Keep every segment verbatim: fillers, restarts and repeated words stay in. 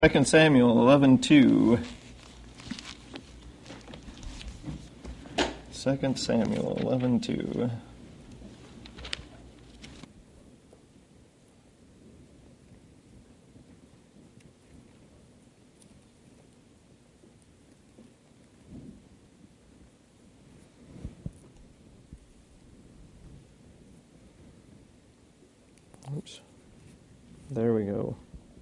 Second Samuel eleven two. Second Samuel eleven two. Oops. There we go.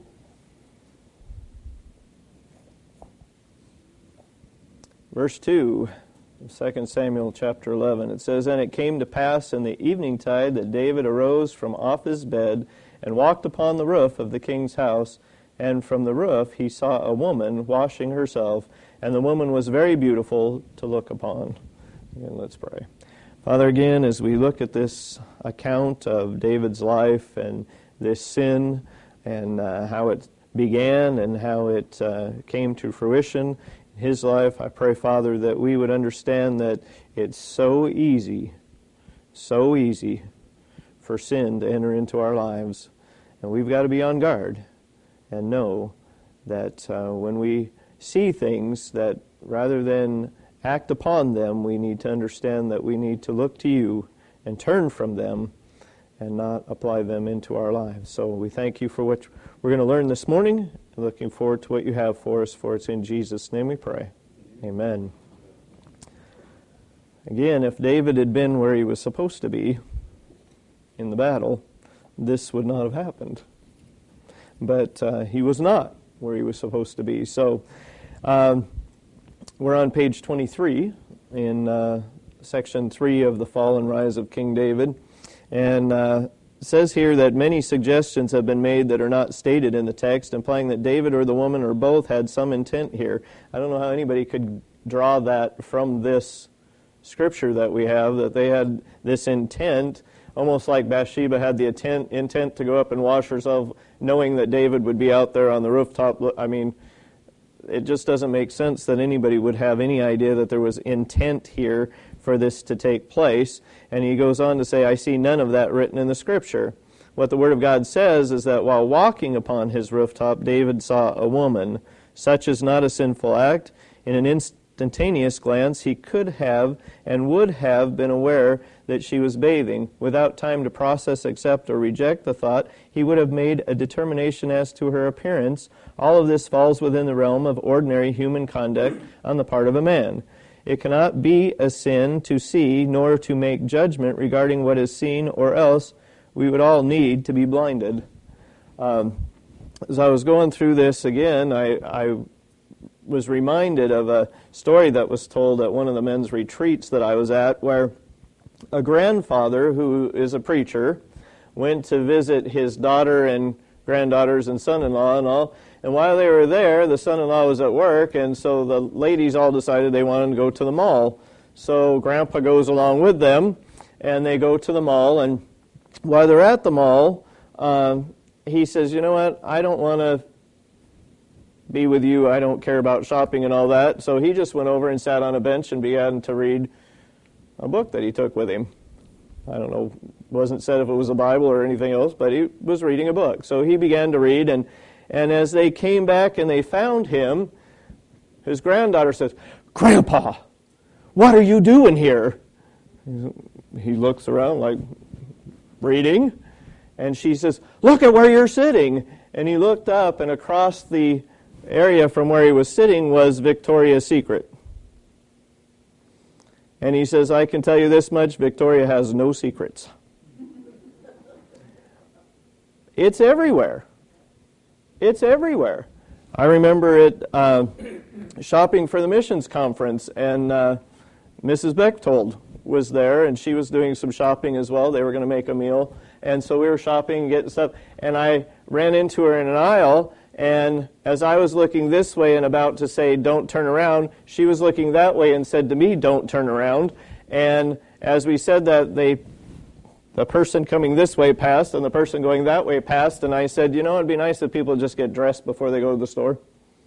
Verse two, Second Samuel chapter eleven, it says, "And it came to pass in the eventide that David arose from off his bed and walked upon the roof of the king's house, and from the roof he saw a woman washing herself, and the woman was very beautiful to look upon." Again, let's pray. Father, again, as we look at this account of David's life and this sin and uh, how it began and how it uh, came to fruition his life, I pray, Father, that we would understand that it's so easy, so easy for sin to enter into our lives. And we've got to be on guard and know that uh, when we see things, that rather than act upon them, we need to understand that we need to look to you and turn from them and not apply them into our lives. So we thank you for what we're going to learn this morning. Looking forward to what you have for us, for it's in Jesus' name we pray. Amen. Again, if David had been where he was supposed to be in the battle, this would not have happened. But uh, he was not where he was supposed to be. So um, we're on page twenty-three in uh, section three of The Fall and Rise of King David. And uh, it says here that many suggestions have been made that are not stated in the text, implying that David or the woman or both had some intent here. I don't know how anybody could draw that from this scripture that we have, that they had this intent, almost like Bathsheba had the intent, intent to go up and wash herself, knowing that David would be out there on the rooftop. I mean, it just doesn't make sense that anybody would have any idea that there was intent here for this to take place. And he goes on to say, I see none of that written in the Scripture. What the Word of God says is that while walking upon his rooftop, David saw a woman. Such is not a sinful act. In an instantaneous glance, he could have and would have been aware that she was bathing. Without time to process, accept, or reject the thought, he would have made a determination as to her appearance. All of this falls within the realm of ordinary human conduct on the part of a man. It cannot be a sin to see, nor to make judgment regarding what is seen, or else we would all need to be blinded. Um, as I was going through this again, I, I was reminded of a story that was told at one of the men's retreats that I was at, where a grandfather who is a preacher went to visit his daughter and granddaughters and son-in-law and all. And while they were there, the son-in-law was at work, and so the ladies all decided they wanted to go to the mall. So Grandpa goes along with them, and they go to the mall. And while they're at the mall, um, he says, you know what, I don't want to be with you. I don't care about shopping and all that. So he just went over and sat on a bench and began to read a book that he took with him. I don't know, wasn't said if it was a Bible or anything else, but he was reading a book. So he began to read, and And as they came back and they found him, his granddaughter says, Grandpa, what are you doing here? He looks around like, reading. And she says, look at where you're sitting. And he looked up, and across the area from where he was sitting was Victoria's Secret. And he says, I can tell you this much, Victoria has no secrets. It's everywhere. It's everywhere. I remember it uh, shopping for the missions conference, and uh, Missus Bechtold was there, and she was doing some shopping as well. They were going to make a meal, and so we were shopping and getting stuff, and I ran into her in an aisle, and as I was looking this way and about to say, don't turn around, she was looking that way and said to me, don't turn around. And as we said that, they the person coming this way passed, and the person going that way passed, and I said, you know, it'd be nice if people just get dressed before they go to the store.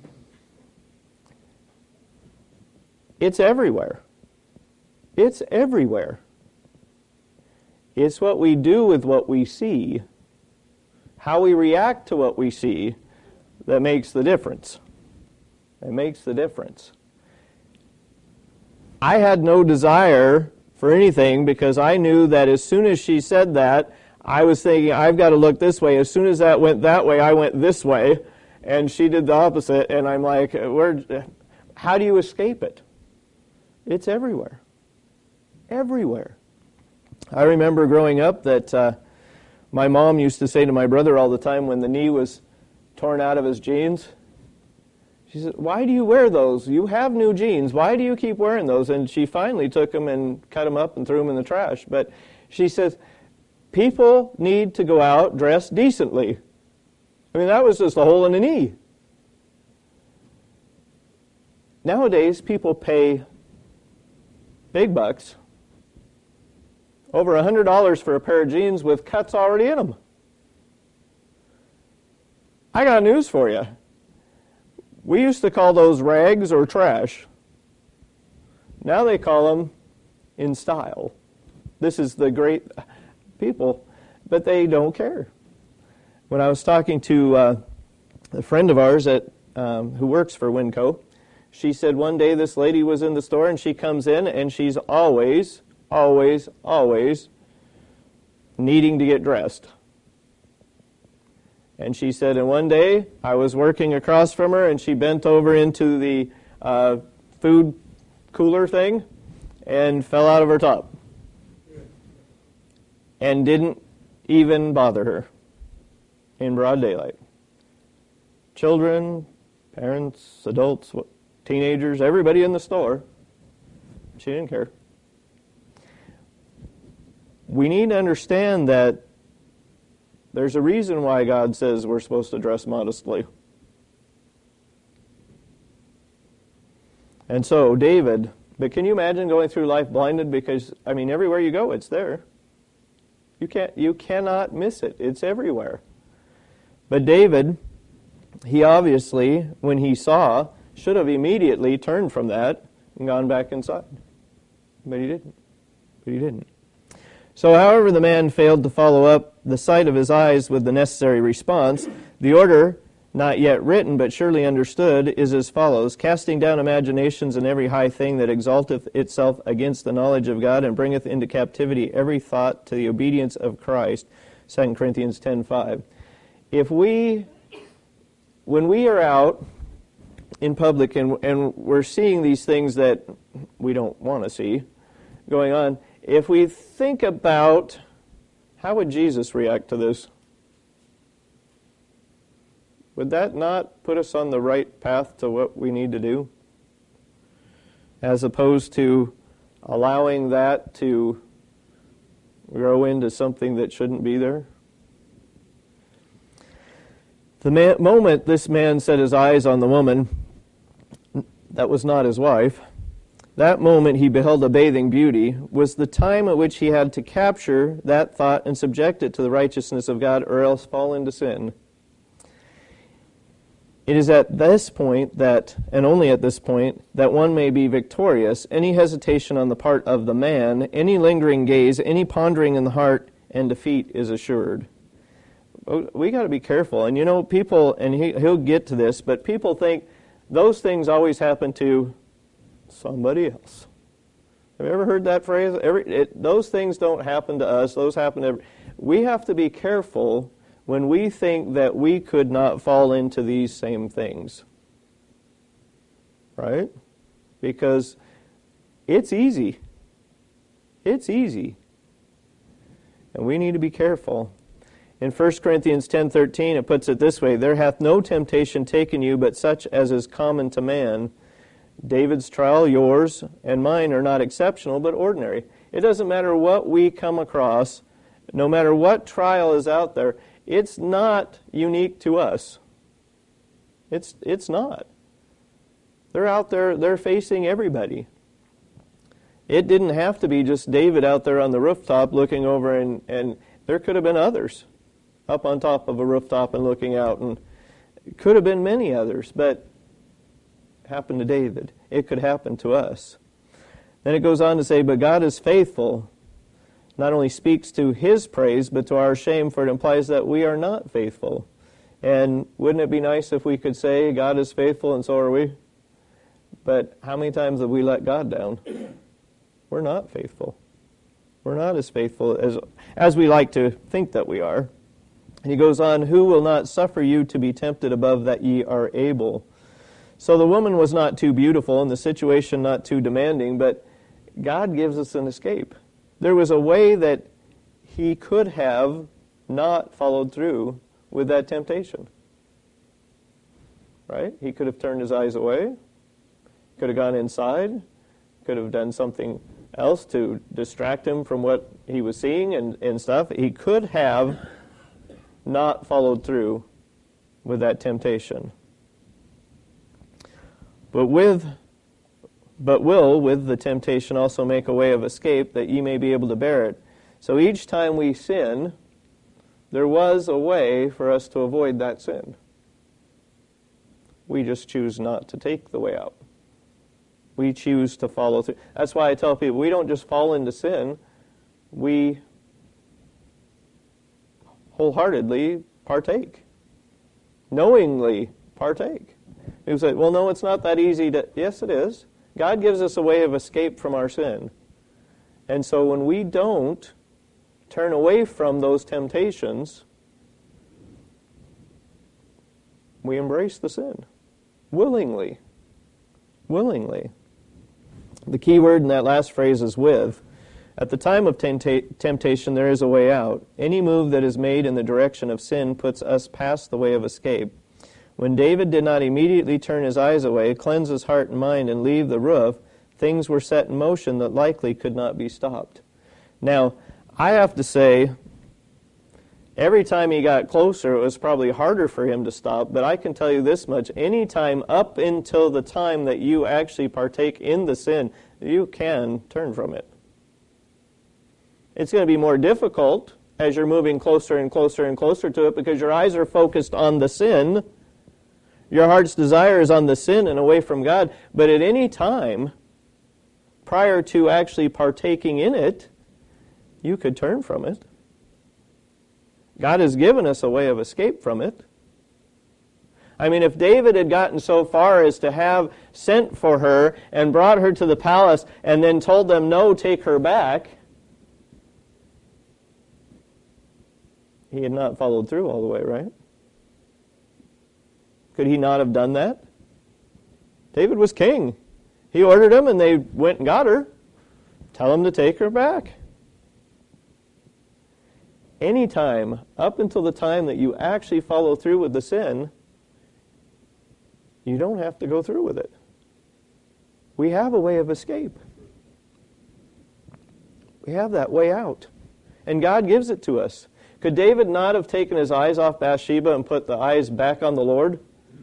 It's everywhere. It's everywhere. It's what we do with what we see, how we react to what we see, that makes the difference. It makes the difference. I had no desire for anything because I knew that as soon as she said that, I was thinking, I've got to look this way. As soon as that went that way, I went this way. And she did the opposite. And I'm like, where, how do you escape it? It's everywhere. Everywhere. I remember growing up that uh, my mom used to say to my brother all the time when the knee was torn out of his jeans, she said, why do you wear those? You have new jeans. Why do you keep wearing those? And she finally took them and cut them up and threw them in the trash. But she says, people need to go out dressed decently. I mean, that was just a hole in the knee. Nowadays, people pay big bucks, over one hundred dollars for a pair of jeans with cuts already in them. I got news for you. We used to call those rags or trash. Now they call them in style. This is the great people, but they don't care. When I was talking to uh, a friend of ours at, um, who works for Winco, she said one day this lady was in the store and she comes in and she's always, always, always needing to get dressed. And she said, and one day I was working across from her and she bent over into the uh, food cooler thing and fell out of her top. And didn't even bother her in broad daylight. Children, parents, adults, teenagers, everybody in the store, she didn't care. We need to understand that there's a reason why God says we're supposed to dress modestly. And so, David, but can you imagine going through life blinded? Because, I mean, everywhere you go, it's there. You can't, you cannot miss it. It's everywhere. But David, he obviously, when he saw, should have immediately turned from that and gone back inside. But he didn't. But he didn't. So however the man failed to follow up the sight of his eyes with the necessary response, the order, not yet written but surely understood, is as follows: casting down imaginations and every high thing that exalteth itself against the knowledge of God, and bringeth into captivity every thought to the obedience of Christ. Second Corinthians ten five. If we, when we are out in public and, and we're seeing these things that we don't want to see going on, if we think about how would Jesus react to this, would that not put us on the right path to what we need to do? As opposed to allowing that to grow into something that shouldn't be there? The man, moment this man set his eyes on the woman that was not his wife, that moment he beheld a bathing beauty, was the time at which he had to capture that thought and subject it to the righteousness of God, or else fall into sin. It is at this point that, and only at this point, that one may be victorious. Any hesitation on the part of the man, any lingering gaze, any pondering in the heart, and defeat is assured. We got to be careful. And you know, people, and he, he'll get to this, but people think those things always happen to somebody else. Have you ever heard that phrase? Every, it, those things don't happen to us. Those happen to every, we have to be careful when we think that we could not fall into these same things. Right? Because it's easy. It's easy. And we need to be careful. In First Corinthians ten thirteen, it puts it this way: there hath no temptation taken you but such as is common to man. David's trial, yours, and mine are not exceptional but ordinary. It doesn't matter what we come across, no matter what trial is out there, it's not unique to us. It's it's not. They're out there, they're facing everybody. It didn't have to be just David out there on the rooftop looking over, and, and there could have been others up on top of a rooftop and looking out, and it could have been many others, but it happened to David. It could happen to us. Then it goes on to say, but God is faithful, not only speaks to His praise, but to our shame, for it implies that we are not faithful. And wouldn't it be nice if we could say God is faithful and so are we? But how many times have we let God down? We're not faithful. We're not as faithful as, as we like to think that we are. He goes on, who will not suffer you to be tempted above that ye are able? So the woman was not too beautiful and the situation not too demanding, but God gives us an escape. There was a way that he could have not followed through with that temptation. Right? He could have turned his eyes away, could have gone inside, could have done something else to distract him from what he was seeing and, and stuff. He could have not followed through with that temptation. But with but will with the temptation also make a way of escape that ye may be able to bear it. So each time we sin, there was a way for us to avoid that sin. We just choose not to take the way out. We choose to follow through. That's why I tell people, we don't just fall into sin. We wholeheartedly partake. Knowingly partake. People say, well, no, it's not that easy to... Yes, it is. God gives us a way of escape from our sin. And so when we don't turn away from those temptations, we embrace the sin. Willingly. Willingly. The key word in that last phrase is with. At the time of tempta- temptation, there is a way out. Any move that is made in the direction of sin puts us past the way of escape. When David did not immediately turn his eyes away, cleanse his heart and mind, and leave the roof, things were set in motion that likely could not be stopped. Now, I have to say, every time he got closer, it was probably harder for him to stop, but I can tell you this much, any time up until the time that you actually partake in the sin, you can turn from it. It's going to be more difficult as you're moving closer and closer and closer to it because your eyes are focused on the sin. Your heart's desire is on the sin and away from God. But at any time, prior to actually partaking in it, you could turn from it. God has given us a way of escape from it. I mean, if David had gotten so far as to have sent for her and brought her to the palace and then told them, no, take her back, he had not followed through all the way, right? Could he not have done that? David was king. He ordered them and they went and got her. Tell him to take her back. Any time, up until the time that you actually follow through with the sin, you don't have to go through with it. We have a way of escape. We have that way out. And God gives it to us. Could David not have taken his eyes off Bathsheba and put the eyes back on the Lord?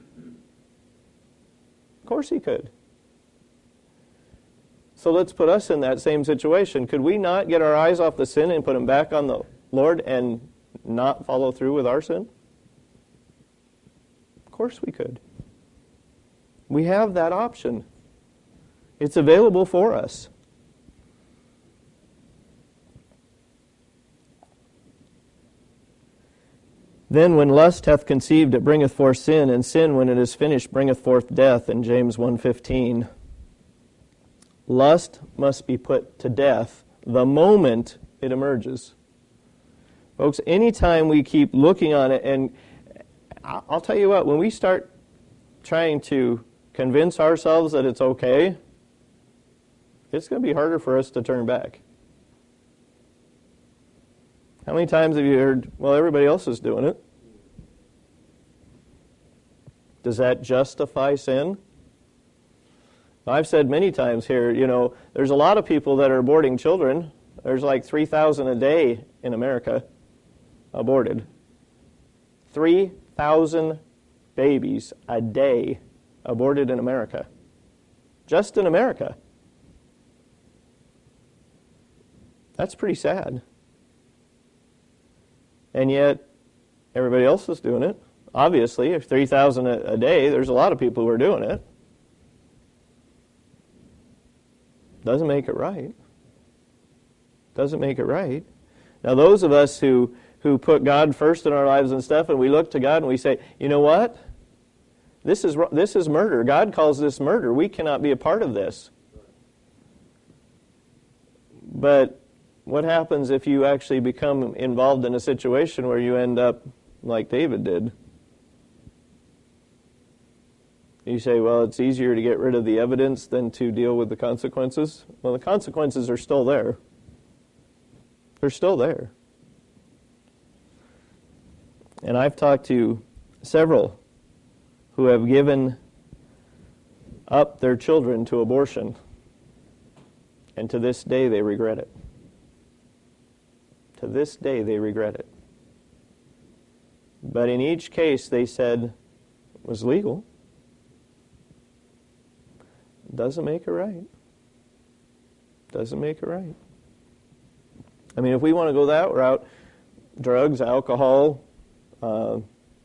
Of course he could. So let's put us in that same situation. Could we not get our eyes off the sin and put them back on the Lord and not follow through with our sin? Of course we could. We have that option. It's available for us. Then when lust hath conceived, it bringeth forth sin, and sin, when it is finished, bringeth forth death, in James one fifteen. Lust must be put to death the moment it emerges. Folks, anytime we keep looking on it, and I'll tell you what, when we start trying to convince ourselves that it's okay, it's going to be harder for us to turn back. How many times have you heard, well, everybody else is doing it? Does that justify sin? I've said many times here, you know, there's a lot of people that are aborting children. There's like three thousand a day in America aborted. three thousand babies a day aborted in America. Just in America. That's pretty sad. And yet, everybody else is doing it. Obviously, if three thousand a day, there's a lot of people who are doing it. Doesn't make it right. Doesn't make it right. Now, those of us who who put God first in our lives and stuff, and we look to God and we say, you know what? This is this is murder. God calls this murder. We cannot be a part of this. But what happens if you actually become involved in a situation where you end up like David did? You say, well, it's easier to get rid of the evidence than to deal with the consequences. Well, the consequences are still there. They're still there. And I've talked to several who have given up their children to abortion, and to this day they regret it. To this day they regret it. But in each case they said it was legal. Doesn't make it right. Doesn't make it right. I mean, if we want to go that route, drugs, alcohol, uh,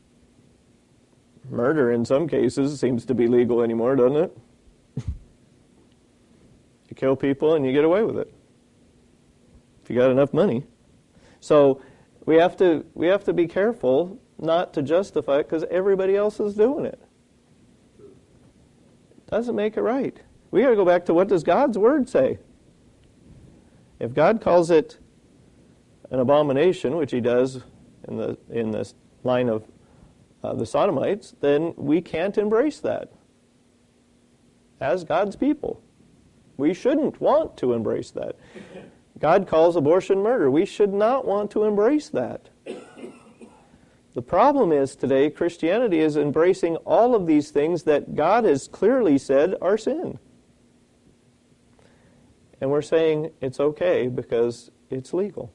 murder in some cases seems to be legal anymore, doesn't it? You kill people and you get away with it if you got enough money. So we have to we have to be careful not to justify it because everybody else is doing it. Doesn't make it right. We got to go back to what does God's Word say. If God calls it an abomination, which He does in the in the line of uh, the Sodomites, then we can't embrace that as God's people. We shouldn't want to embrace that. God calls abortion murder. We should not want to embrace that. The problem is today, Christianity is embracing all of these things that God has clearly said are sin. And we're saying it's okay because it's legal.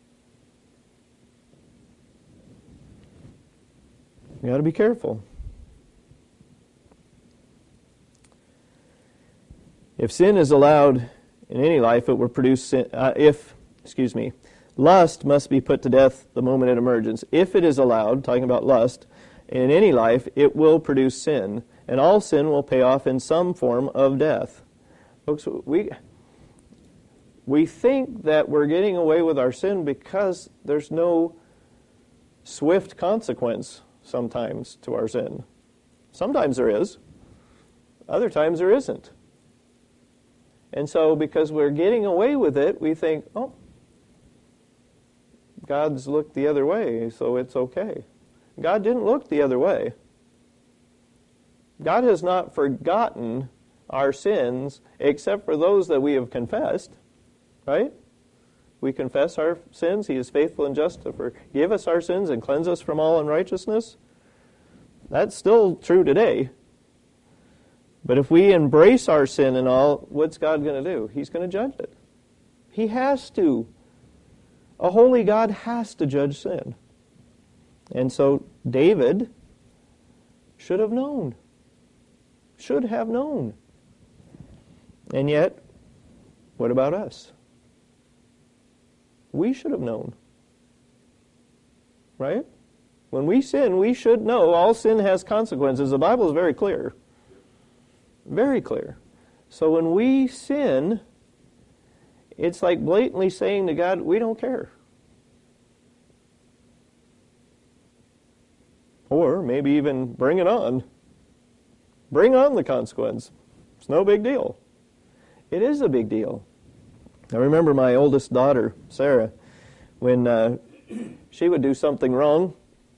You got to be careful. If sin is allowed in any life, it will produce sin. Uh, if, excuse me, lust must be put to death the moment it emerges. If it is allowed, talking about lust, in any life, it will produce sin, and all sin will pay off in some form of death. Folks, we we think that we're getting away with our sin because there's no swift consequence sometimes to our sin. Sometimes there is. Other times there isn't. And so because we're getting away with it, we think, oh, God's looked the other way, so it's okay. God didn't look the other way. God has not forgotten our sins except for those that we have confessed, right? We confess our sins. He is faithful and just to forgive us our sins and cleanse us from all unrighteousness. That's still true today. But if we embrace our sin and all, what's God going to do? He's going to judge it. He has to. A holy God has to judge sin. And so David should have known. Should have known. And yet, what about us? We should have known. Right? When we sin, we should know all sin has consequences. The Bible is very clear. Very clear. So when we sin, it's like blatantly saying to God, we don't care. Or maybe even bring it on. Bring on the consequence. It's no big deal. It is a big deal. I remember my oldest daughter, Sarah, when uh, she would do something wrong,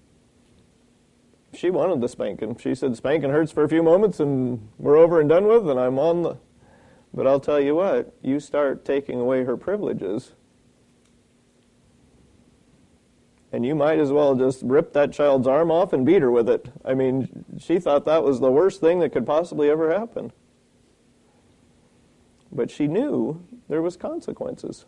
she wanted the spanking. She said, spanking hurts for a few moments and we're over and done with and I'm on the... But I'll tell you what, you start taking away her privileges and you might as well just rip that child's arm off and beat her with it. I mean, she thought that was the worst thing that could possibly ever happen. But she knew there was consequences.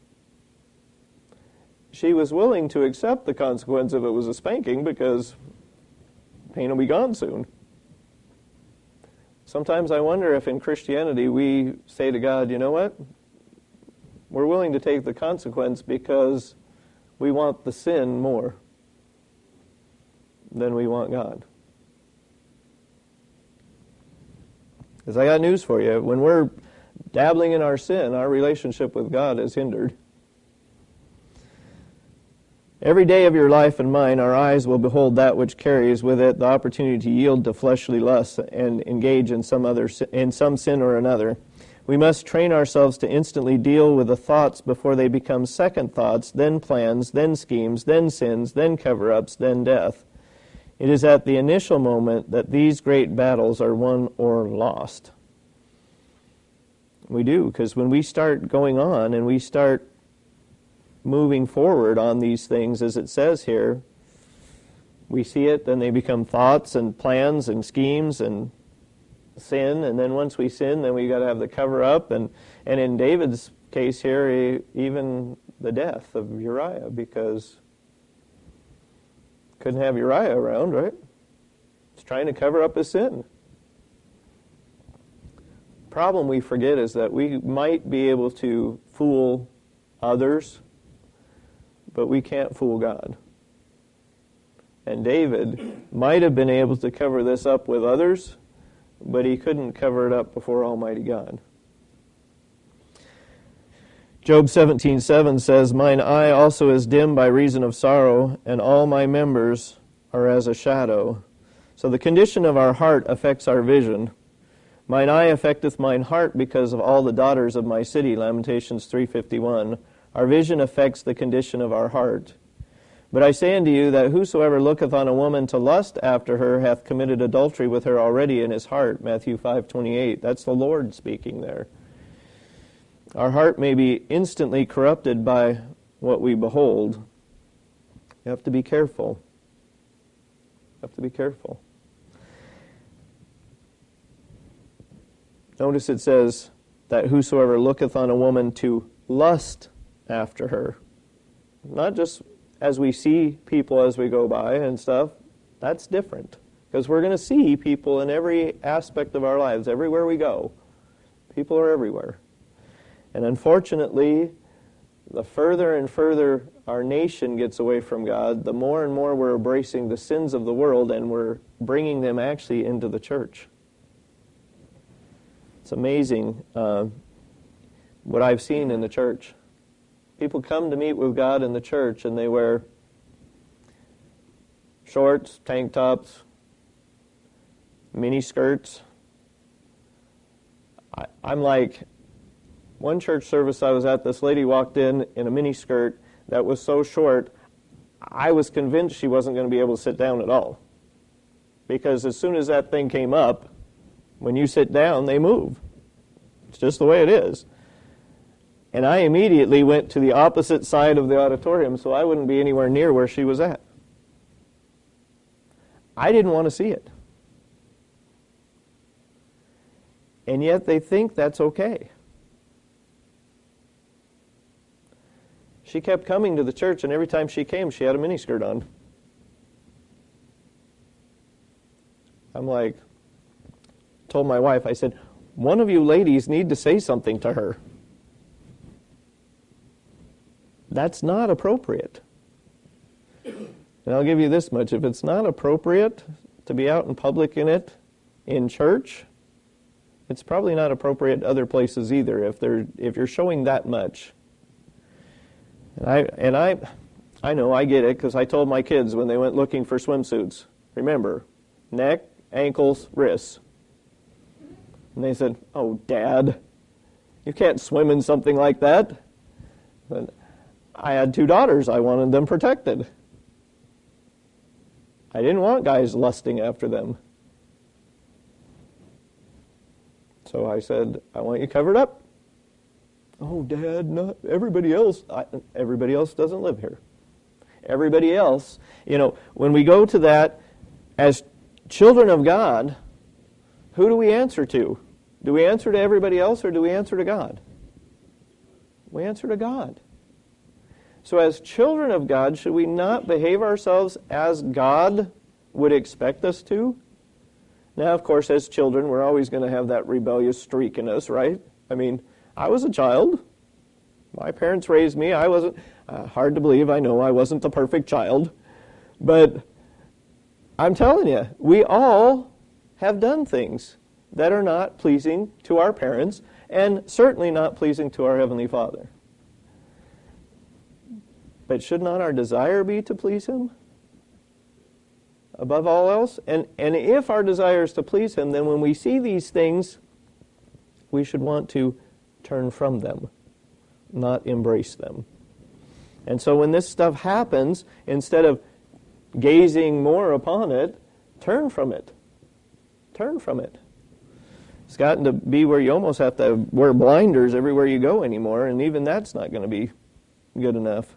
She was willing to accept the consequence if it was a spanking because pain will be gone soon. Sometimes I wonder if in Christianity we say to God, you know what? We're willing to take the consequence because we want the sin more than we want God. Because I got news for you. When we're dabbling in our sin, our relationship with God is hindered. Every day of your life and mine, our eyes will behold that which carries with it the opportunity to yield to fleshly lusts and engage in some other in some sin or another. We must train ourselves to instantly deal with the thoughts before they become second thoughts, then plans, then schemes, then sins, then cover-ups, then death. It is at the initial moment that these great battles are won or lost. We do, because when we start going on and we start moving forward on these things, as it says here, we see it, then they become thoughts and plans and schemes and sin, and then once we sin, then we got to have the cover up, and and in David's case here, he, even the death of Uriah, because couldn't have Uriah around, right? He's trying to cover up his sin. Problem we forget is that we might be able to fool others, but we can't fool God. And David might have been able to cover this up with others, but he couldn't cover it up before Almighty God. Job seventeen seven says, "Mine eye also is dim by reason of sorrow, and all my members are as a shadow." So the condition of our heart affects our vision. "Mine eye affecteth mine heart because of all the daughters of my city," Lamentations three fifty-one. Our vision affects the condition of our heart. "But I say unto you that whosoever looketh on a woman to lust after her hath committed adultery with her already in his heart," Matthew five twenty-eight. That's the Lord speaking there. Our heart may be instantly corrupted by what we behold. You have to be careful. You have to be careful. Notice it says that whosoever looketh on a woman to lust after her. Not just as we see people as we go by and stuff. That's different. Because we're going to see people in every aspect of our lives, everywhere we go. People are everywhere. And unfortunately, the further and further our nation gets away from God, the more and more we're embracing the sins of the world, and we're bringing them actually into the church. It's amazing uh, what I've seen in the church. People come to meet with God in the church, and they wear shorts, tank tops, mini skirts. I, I'm like, one church service I was at, this lady walked in in a mini skirt that was so short, I was convinced she wasn't going to be able to sit down at all. Because as soon as that thing came up, when you sit down, they move. It's just the way it is. And I immediately went to the opposite side of the auditorium so I wouldn't be anywhere near where she was at. I didn't want to see it. And yet they think that's okay. She kept coming to the church, and every time she came, she had a miniskirt on. I'm like, told my wife, I said, one of you ladies need to say something to her. That's not appropriate. And I'll give you this much. If it's not appropriate to be out in public in it, in church, it's probably not appropriate other places either, if they're if you're showing that much. And I and I I know, I get it, because I told my kids when they went looking for swimsuits, remember, neck, ankles, wrists. And they said, "Oh, Dad, you can't swim in something like that." But I had two daughters. I wanted them protected. I didn't want guys lusting after them. So I said, I want you covered up. "Oh, Dad, not everybody else." I, everybody else doesn't live here. Everybody else, you know, when we go to that, as children of God, who do we answer to? Do we answer to everybody else, or do we answer to God? We answer to God. So as children of God, should we not behave ourselves as God would expect us to? Now, of course, as children, we're always going to have that rebellious streak in us, right? I mean, I was a child. My parents raised me. I wasn't, uh, hard to believe, I know, I wasn't the perfect child. But I'm telling you, we all have done things that are not pleasing to our parents, and certainly not pleasing to our Heavenly Father. But should not our desire be to please Him above all else? And, and if our desire is to please Him, then when we see these things, we should want to turn from them, not embrace them. And so when this stuff happens, instead of gazing more upon it, turn from it. Turn from it. It's gotten to be where you almost have to wear blinders everywhere you go anymore, and even that's not going to be good enough.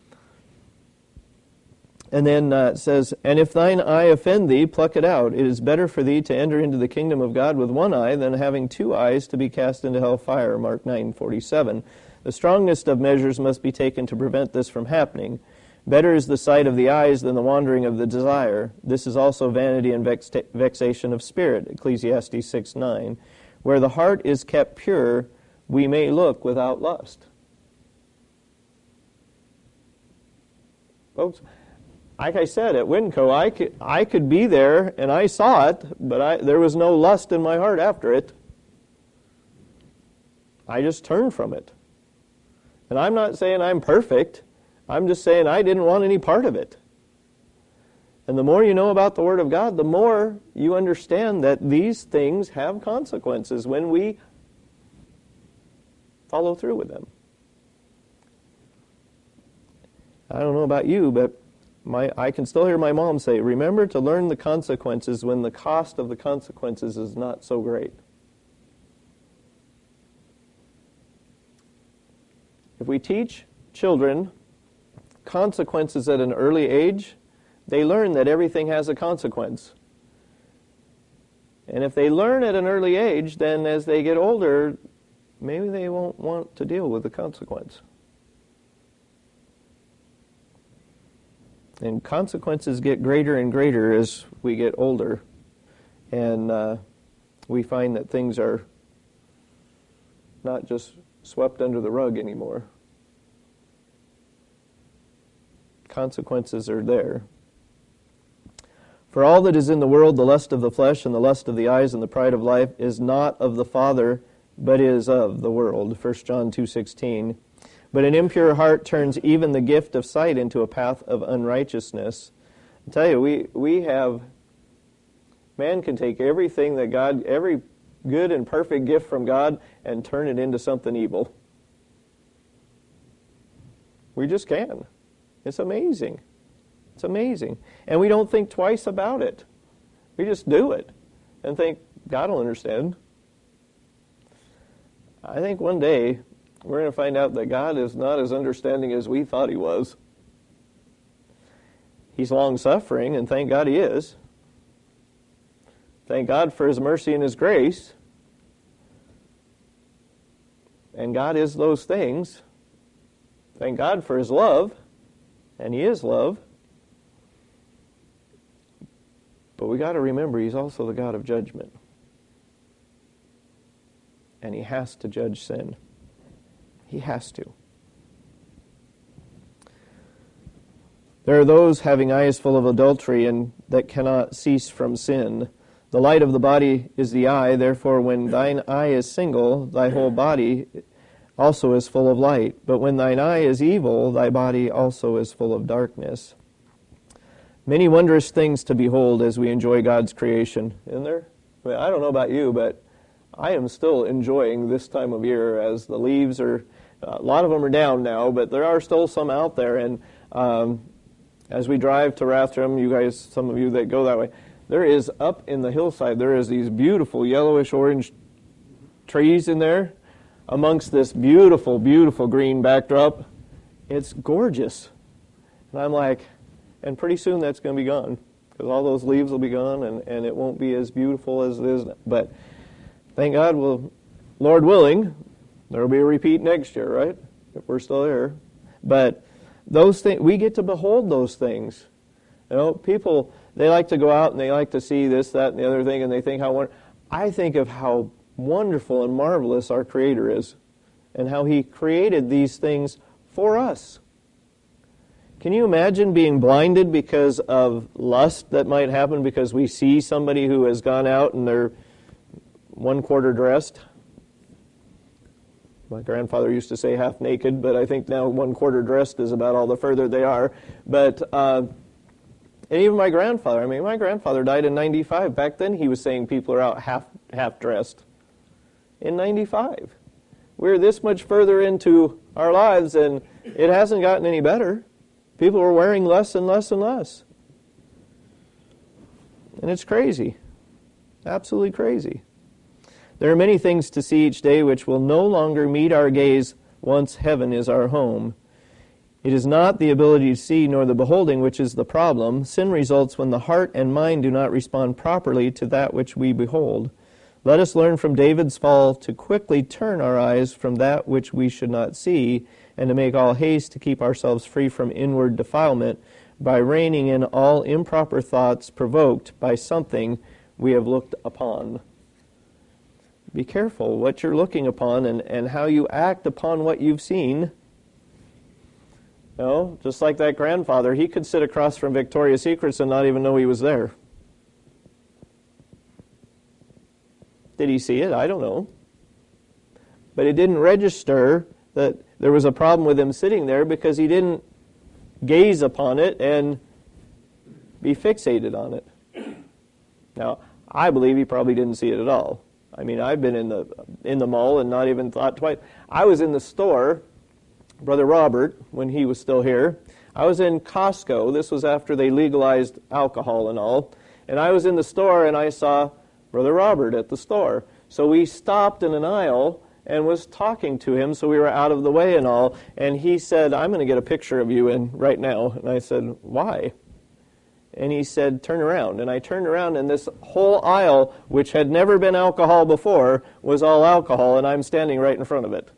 And then uh, it says, and if thine eye offend thee, pluck it out. It is better for thee to enter into the kingdom of God with one eye than having two eyes to be cast into hell fire. Mark nine forty-seven. The strongest of measures must be taken to prevent this from happening. Better is the sight of the eyes than the wandering of the desire. This is also vanity and vex- vexation of spirit. Ecclesiastes six nine. Where the heart is kept pure, we may look without lust. Folks, like I said, at Winco, I could, I could be there, and I saw it, but I, there was no lust in my heart after it. I just turned from it. And I'm not saying I'm perfect. I'm just saying I didn't want any part of it. And the more you know about the Word of God, the more you understand that these things have consequences when we follow through with them. I don't know about you, but My, I can still hear my mom say, remember to learn the consequences when the cost of the consequences is not so great. If we teach children consequences at an early age, they learn that everything has a consequence. And if they learn at an early age, then as they get older, maybe they won't want to deal with the consequence. And consequences get greater and greater as we get older. And uh, we find that things are not just swept under the rug anymore. Consequences are there. For all that is in the world, the lust of the flesh and the lust of the eyes and the pride of life is not of the Father, but is of the world. First John two sixteen. But an impure heart turns even the gift of sight into a path of unrighteousness. I tell you, we, we have, man can take everything that God, every good and perfect gift from God and turn it into something evil. We just can. It's amazing. It's amazing. And we don't think twice about it. We just do it and think, God will understand. I think one day we're going to find out that God is not as understanding as we thought He was. He's long-suffering, and thank God He is. Thank God for His mercy and His grace. And God is those things. Thank God for His love, and He is love. But we got to remember He's also the God of judgment. And He has to judge sin. He has to. There are those having eyes full of adultery and that cannot cease from sin. The light of the body is the eye, therefore when thine eye is single, thy whole body also is full of light. But when thine eye is evil, thy body also is full of darkness. Many wondrous things to behold as we enjoy God's creation. Isn't there? I mean, I don't know about you, but I am still enjoying this time of year as the leaves are, a lot of them are down now, but there are still some out there. And um, as we drive to Rathdrum, you guys, some of you that go that way, there is up in the hillside, there is these beautiful yellowish orange trees in there amongst this beautiful, beautiful green backdrop. It's gorgeous. And I'm like, and pretty soon that's going to be gone because all those leaves will be gone and, and it won't be as beautiful as it is. But thank God, we'll, Lord willing, there will be a repeat next year, right? If we're still there. But those things, we get to behold those things. You know, people, they like to go out and they like to see this, that, and the other thing, and they think how wonderful. I think of how wonderful and marvelous our Creator is and how He created these things for us. Can you imagine being blinded because of lust that might happen because we see somebody who has gone out and they're one quarter dressed? My grandfather used to say half naked, but I think now one quarter dressed is about all the further they are. But, uh, and even my grandfather, I mean, my grandfather died in ninety-five. Back then he was saying people are out half, half dressed. In ninety-five. We're this much further into our lives and it hasn't gotten any better. People are wearing less and less and less. And it's crazy. Absolutely crazy. There are many things to see each day which will no longer meet our gaze once heaven is our home. It is not the ability to see nor the beholding which is the problem. Sin results when the heart and mind do not respond properly to that which we behold. Let us learn from David's fall to quickly turn our eyes from that which we should not see, and to make all haste to keep ourselves free from inward defilement by reining in all improper thoughts provoked by something we have looked upon. Be careful what you're looking upon and, and how you act upon what you've seen. You know, just like that grandfather, he could sit across from Victoria's Secrets and not even know he was there. Did he see it? I don't know. But it didn't register that there was a problem with him sitting there because he didn't gaze upon it and be fixated on it. Now, I believe he probably didn't see it at all. I mean, I've been in the in the mall and not even thought twice. I was in the store, Brother Robert, when he was still here. I was in Costco. This was after they legalized alcohol and all. And I was in the store and I saw Brother Robert at the store. So we stopped in an aisle and was talking to him, so we were out of the way and all. And he said, I'm going to get a picture of you in right now. And I said, why? And he said, turn around. And I turned around, and this whole aisle, which had never been alcohol before, was all alcohol, and I'm standing right in front of it.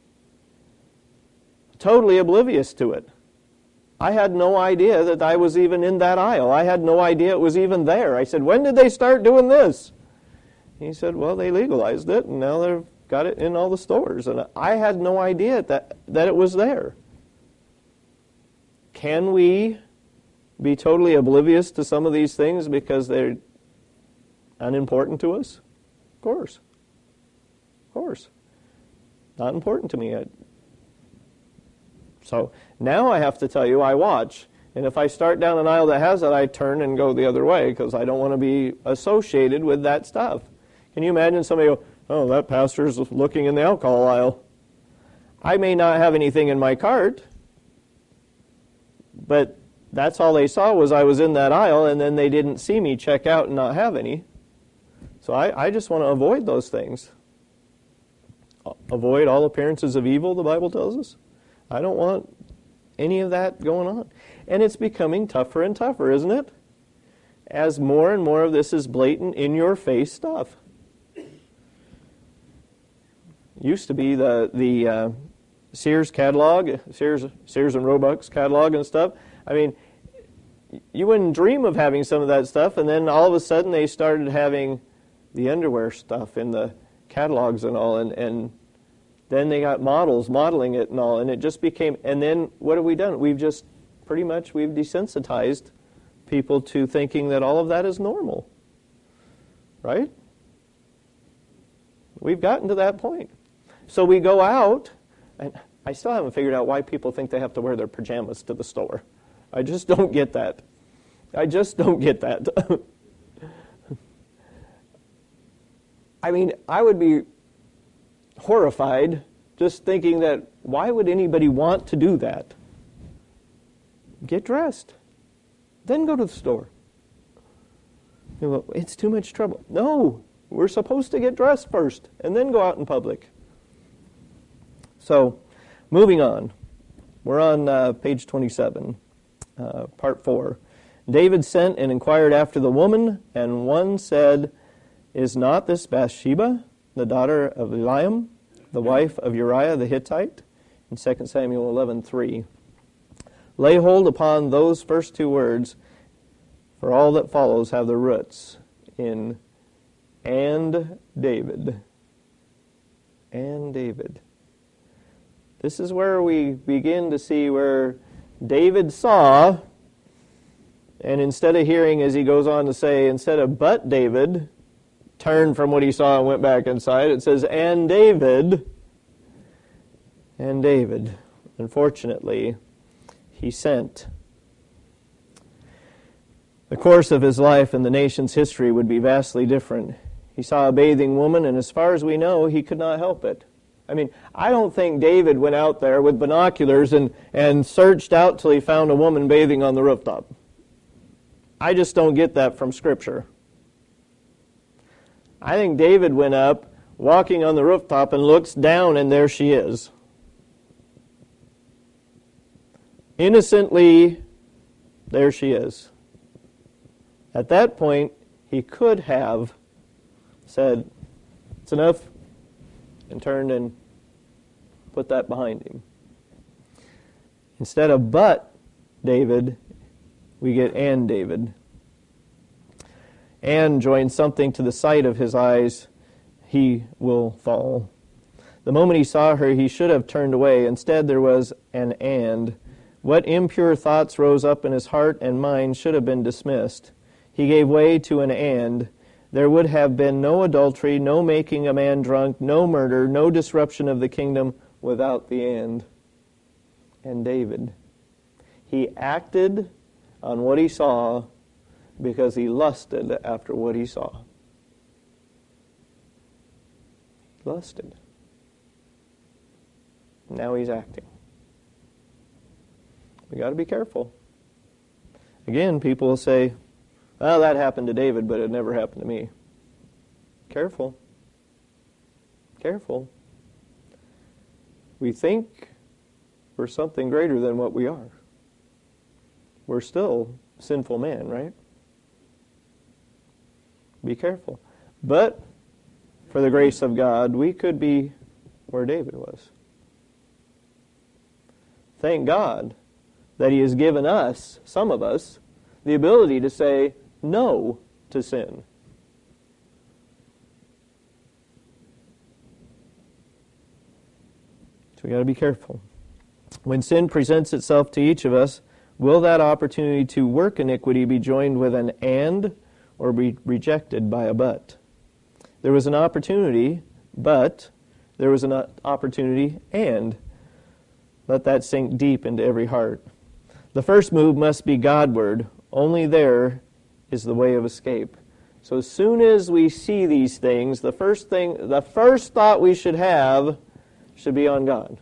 Totally oblivious to it. I had no idea that I was even in that aisle. I had no idea it was even there. I said, when did they start doing this? He said, well, they legalized it, and now they've got it in all the stores. And I had no idea that, that it was there. Can we be totally oblivious to some of these things because they're unimportant to us? Of course. Of course. Not important to me. I, so now I have to tell you, I watch. And if I start down an aisle that has it, I turn and go the other way because I don't want to be associated with that stuff. Can you imagine somebody go, oh, that pastor's looking in the alcohol aisle. I may not have anything in my cart, but that's all they saw was I was in that aisle, and then they didn't see me check out and not have any. So I, I just want to avoid those things. Avoid all appearances of evil, the Bible tells us. I don't want any of that going on. And it's becoming tougher and tougher, isn't it? As more and more of this is blatant, in-your-face stuff. Used to be the the uh, Sears catalog, Sears, Sears and Roebuck's catalog and stuff. I mean, you wouldn't dream of having some of that stuff, and then all of a sudden they started having the underwear stuff in the catalogs and all, and, and then they got models modeling it and all, and it just became, and then what have we done? We've just, pretty much, we've desensitized people to thinking that all of that is normal, right? We've gotten to that point. So we go out, and I still haven't figured out why people think they have to wear their pajamas to the store. I just don't get that. I just don't get that. I mean, I would be horrified just thinking that, why would anybody want to do that? Get dressed. Then go to the store. You know, it's too much trouble. No, we're supposed to get dressed first and then go out in public. So, moving on. We're on uh, page twenty-seven, uh, part four. David sent and inquired after the woman, and one said, is not this Bathsheba, the daughter of Eliam, the wife of Uriah the Hittite? In Second Samuel eleven three. Lay hold upon those first two words, for all that follows have their roots in and David. And David. This is where we begin to see where David saw, and instead of hearing, as he goes on to say, instead of but David turned from what he saw and went back inside, it says, and David and David. Unfortunately, he sent. The course of his life and the nation's history would be vastly different. He saw a bathing woman, and as far as we know, he could not help it. I mean, I don't think David went out there with binoculars and, and searched out till he found a woman bathing on the rooftop. I just don't get that from Scripture. I think David went up, walking on the rooftop, and looks down, and there she is. Innocently, there she is. At that point, he could have said, "It's enough," and turned and put that behind him. Instead of "but David," we get "and David." And joins something to the sight of his eyes, he will fall. The moment he saw her, he should have turned away. Instead, there was an "and." What impure thoughts rose up in his heart and mind should have been dismissed. He gave way to an "and." There would have been no adultery, no making a man drunk, no murder, no disruption of the kingdom without the "and." And David, he acted on what he saw because he lusted after what he saw. He lusted. Now he's acting. We got to be careful. Again, people will say, "Well, that happened to David, but it never happened to me." Careful. Careful. We think we're something greater than what we are. We're still sinful man, right? Be careful. But for the grace of God, we could be where David was. Thank God that He has given us, some of us, the ability to say no to sin. So we got to be careful. When sin presents itself to each of us, will that opportunity to work iniquity be joined with an "and" or be rejected by a "but"? There was an opportunity, but there was an opportunity, and let that sink deep into every heart. The first move must be Godward. Only there is the way of escape. So as soon as we see these things, the first thing, the first thought we should have should be on God.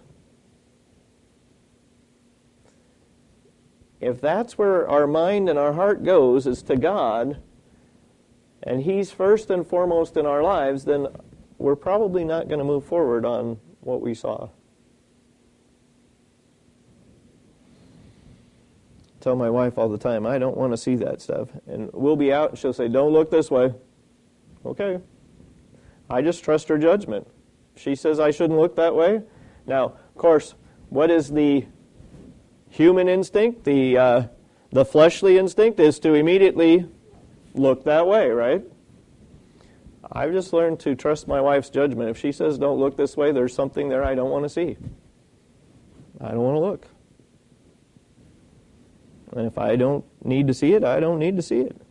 If that's where our mind and our heart goes, is to God, and He's first and foremost in our lives, then we're probably not going to move forward on what we saw. Tell my wife all the time, I don't want to see that stuff. And we'll be out and she'll say, "Don't look this way." Okay. I just trust her judgment. She says I shouldn't look that way. Now, of course, what is the human instinct? The uh, the fleshly instinct is to immediately look that way, right? I've just learned to trust my wife's judgment. If she says don't look this way, there's something there I don't want to see. I don't want to look. And if I don't need to see it, I don't need to see it.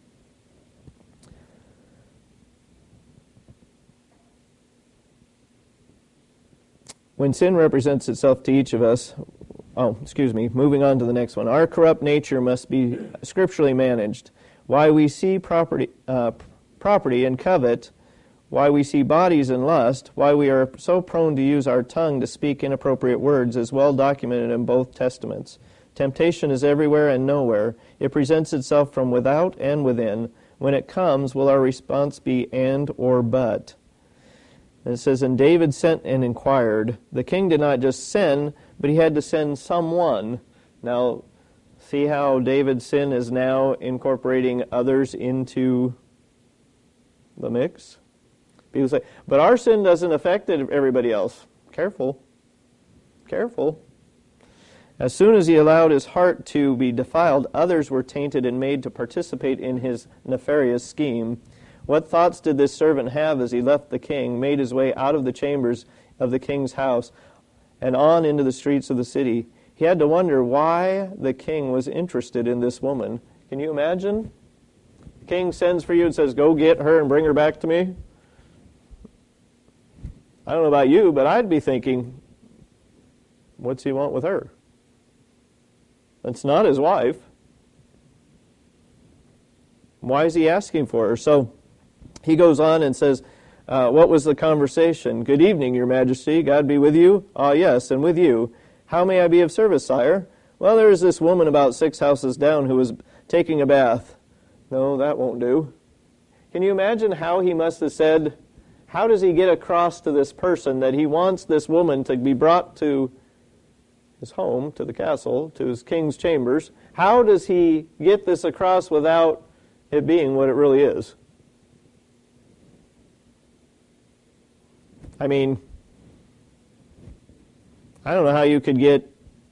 When sin represents itself to each of us, oh, excuse me, moving on to the next one. Our corrupt nature must be scripturally managed. Why we see property, uh, property and covet, why we see bodies and lust, why we are so prone to use our tongue to speak inappropriate words is well documented in both Testaments. Temptation is everywhere and nowhere. It presents itself from without and within. When it comes, will our response be "and" or "but"? And it says, "And David sent and inquired." The king did not just send, but he had to send someone. Now, see how David's sin is now incorporating others into the mix? People say, but our sin doesn't affect everybody else. Careful. Careful. As soon as he allowed his heart to be defiled, others were tainted and made to participate in his nefarious scheme. What thoughts did this servant have as he left the king, made his way out of the chambers of the king's house, and on into the streets of the city? He had to wonder why the king was interested in this woman. Can you imagine? The king sends for you and says, "Go get her and bring her back to me." I don't know about you, but I'd be thinking, What's he want with her? That's not his wife. Why is he asking for her? So he goes on and says, uh, what was the conversation? Good evening, your majesty. God be with you. Ah, yes, and with you. How may I be of service, sire? Well, there is this woman about six houses down who was taking a bath. No, that won't do. Can you imagine how he must have said, how does he get across to this person that he wants this woman to be brought to his home, to the castle, to his king's chambers? How does he get this across without it being what it really is? I mean, I don't know how you could get...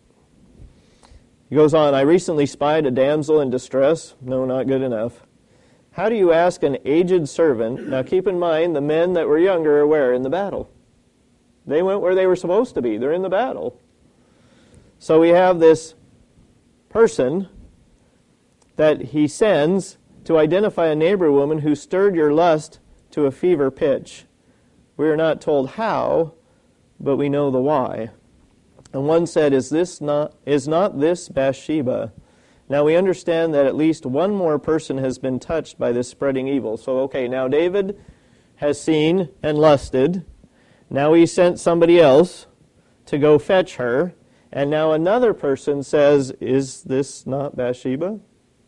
He goes on, I recently spied a damsel in distress. No, not good enough. How do you ask an aged servant? Now keep in mind, the men that were younger are where? In the battle. They went where they were supposed to be. They're in the battle. So we have this person that he sends to identify a neighbor woman who stirred your lust to a fever pitch. We are not told how, but we know the why. And one said, Is this not is not this Bathsheba? Now we understand that at least one more person has been touched by this spreading evil. So, okay, now David has seen and lusted. Now he sent somebody else to go fetch her. And now another person says, Is this not Bathsheba?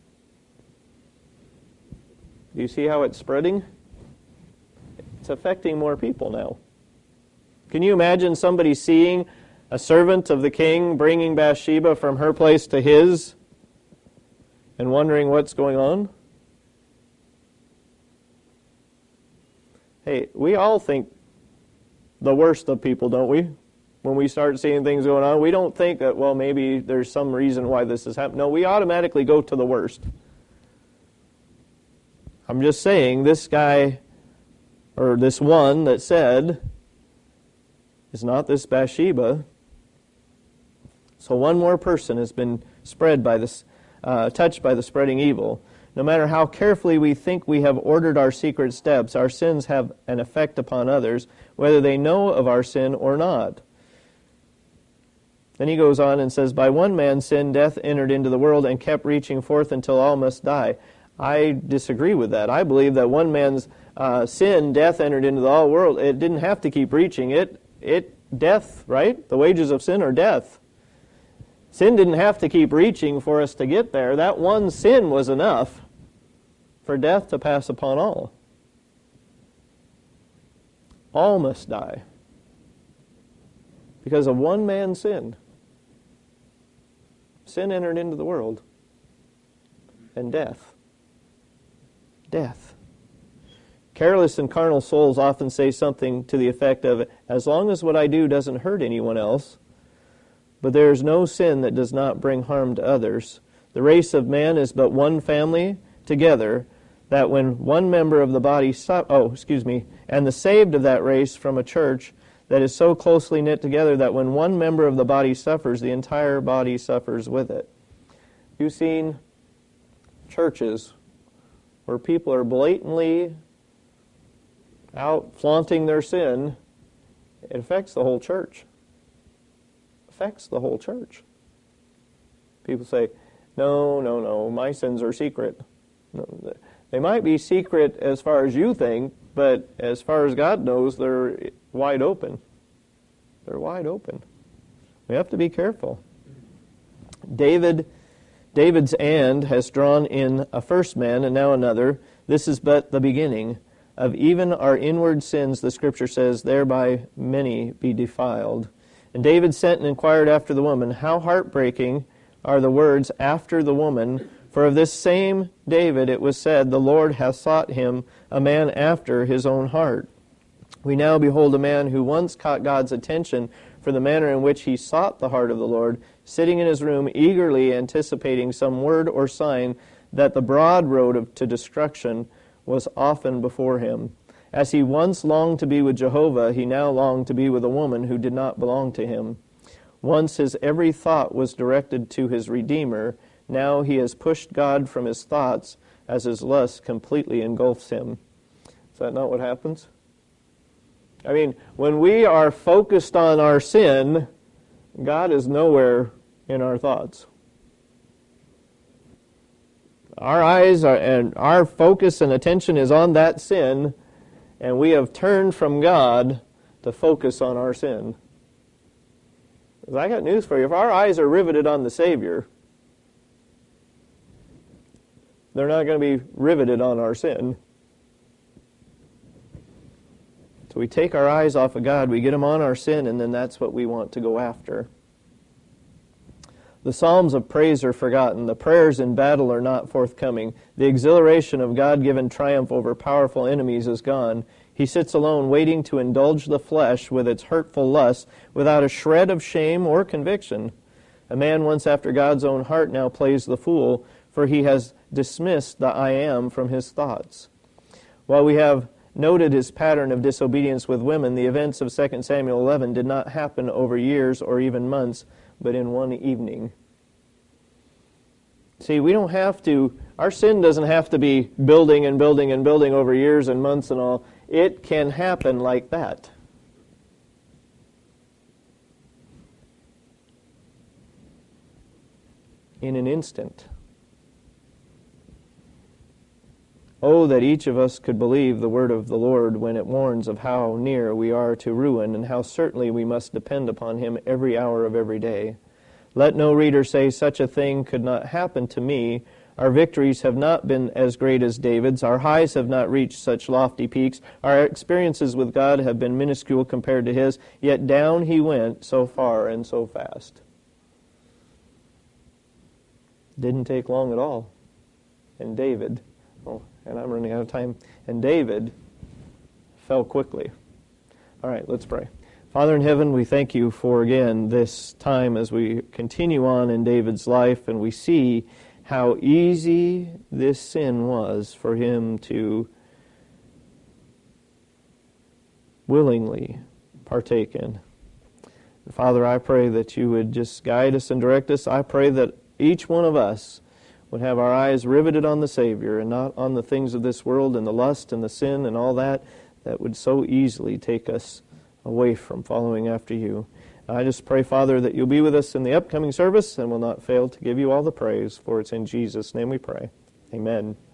Do you see how it's spreading? It's affecting more people now. Can you imagine somebody seeing a servant of the king bringing Bathsheba from her place to his and wondering what's going on? Hey, we all think the worst of people, don't we? When we start seeing things going on, we don't think that, well, maybe there's some reason why this has happened. No, we automatically go to the worst. I'm just saying, this guy, or this one that said, is not this Bathsheba. So one more person has been spread by this, uh, touched by the spreading evil. No matter how carefully we think we have ordered our secret steps, our sins have an effect upon others, whether they know of our sin or not. Then he goes on and says, By one man's sin, death entered into the world and kept reaching forth until all must die. I disagree with that. I believe that one man's uh, sin, death entered into the whole world. It didn't have to keep reaching. It, it, death, right? The wages of sin are death. Sin didn't have to keep reaching for us to get there. That one sin was enough for death to pass upon all. All must die because of one man's sin. Sin entered into the world, and death. Death. Careless and carnal souls often say something to the effect of, as long as what I do doesn't hurt anyone else, but there is no sin that does not bring harm to others. The race of man is but one family together, that when one member of the body, su- oh, excuse me, and the saved of that race from a church that is so closely knit together that when one member of the body suffers, the entire body suffers with it. You've seen churches where people are blatantly out flaunting their sin. It affects the whole church. It affects the whole church. People say, no, no, no, my sins are secret. No, they might be secret as far as you think, but as far as God knows, they're wide open. They're wide open. We have to be careful. David, David's and has drawn in a first man and now another. This is but the beginning. Of even our inward sins, the Scripture says, thereby many be defiled. And David sent and inquired after the woman. How heartbreaking are the words, after the woman. For of this same David it was said, the Lord hath sought him, a man after his own heart. We now behold a man who once caught God's attention for the manner in which he sought the heart of the Lord, sitting in his room eagerly anticipating some word or sign that the broad road to destruction was often before him. As he once longed to be with Jehovah, he now longed to be with a woman who did not belong to him. Once his every thought was directed to his Redeemer. Now he has pushed God from his thoughts as his lust completely engulfs him. Is that not what happens? I mean, when we are focused on our sin, God is nowhere in our thoughts. Our eyes are, and our focus and attention is on that sin, and we have turned from God to focus on our sin. Because I got news for you. If our eyes are riveted on the Savior, they're not going to be riveted on our sin. So we take our eyes off of God, we get them on our sin, and then that's what we want to go after. The psalms of praise are forgotten. The prayers in battle are not forthcoming. The exhilaration of God-given triumph over powerful enemies is gone. He sits alone, waiting to indulge the flesh with its hurtful lusts, without a shred of shame or conviction. A man once after God's own heart now plays the fool, for he has dismissed the I am from his thoughts. While we have noted his pattern of disobedience with women, the events of Second Samuel eleven did not happen over years or even months, but in one evening. See, we don't have to, our sin doesn't have to be building and building and building over years and months and all. It can happen like that. In an instant. Oh, that each of us could believe the word of the Lord when it warns of how near we are to ruin and how certainly we must depend upon Him every hour of every day. Let no reader say such a thing could not happen to me. Our victories have not been as great as David's. Our highs have not reached such lofty peaks. Our experiences with God have been minuscule compared to His. Yet down He went so far and so fast. Didn't take long at all. And David, oh, and I'm running out of time, and David fell quickly. All right, let's pray. Father in heaven, we thank you for, again, this time as we continue on in David's life, and we see how easy this sin was for him to willingly partake in. Father, I pray that you would just guide us and direct us. I pray that each one of us would have our eyes riveted on the Savior and not on the things of this world and the lust and the sin and all that that would so easily take us away from following after you. I just pray, Father, that you'll be with us in the upcoming service and will not fail to give you all the praise, for it's in Jesus' name we pray. Amen.